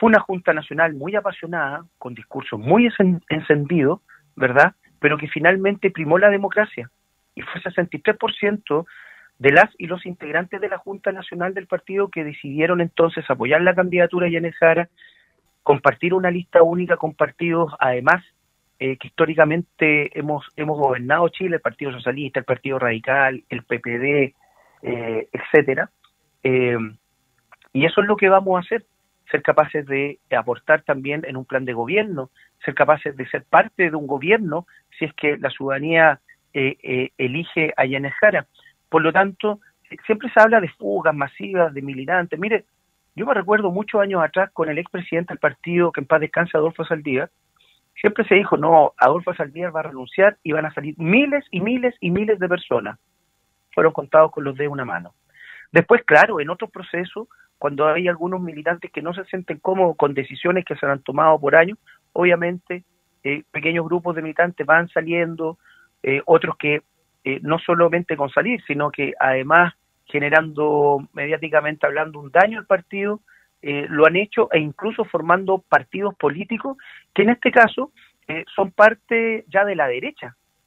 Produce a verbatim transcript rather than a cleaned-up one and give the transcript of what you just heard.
Fue una Junta Nacional muy apasionada, con discursos muy encendidos, ¿verdad? Pero que finalmente primó la democracia. Y fue sesenta y tres por ciento de las y los integrantes de la Junta Nacional del partido que decidieron entonces apoyar la candidatura de Yanez Jara, compartir una lista única con partidos, además, eh, que históricamente hemos hemos gobernado Chile, el Partido Socialista, el Partido Radical, el P P D, eh, etcétera. Eh, y eso es lo que vamos a hacer, ser capaces de aportar también en un plan de gobierno, ser capaces de ser parte de un gobierno si es que la ciudadanía eh, eh, elige a Yanez Jara. Por lo tanto, siempre se habla de fugas masivas, de militantes. Mire, yo me recuerdo muchos años atrás con el expresidente del partido, que en paz descanse, Adolfo Saldívar, siempre se dijo, no, Adolfo Saldívar va a renunciar y van a salir miles y miles y miles de personas. Fueron contados con los dedos de una mano. Después, claro, en otros procesos, cuando hay algunos militantes que no se sienten cómodos con decisiones que se han tomado por años, obviamente eh, pequeños grupos de militantes van saliendo, eh, otros que eh, no solamente con salir, sino que además generando, mediáticamente hablando, un daño al partido, eh, lo han hecho e incluso formando partidos políticos que en este caso eh, son parte ya de la derecha,